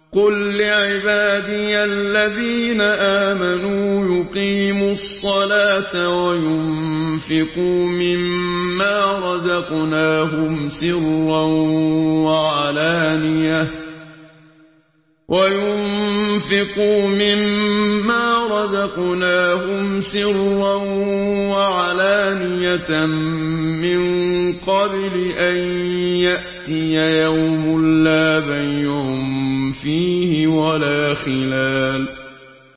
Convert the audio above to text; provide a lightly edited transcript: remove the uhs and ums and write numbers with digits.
قل لعبادي الذين آمنوا يقيموا الصلاة وينفقوا مما رزقناهم سرا وعلانية من قبل أن يأتي يوم لا بيع فيه ولا خلال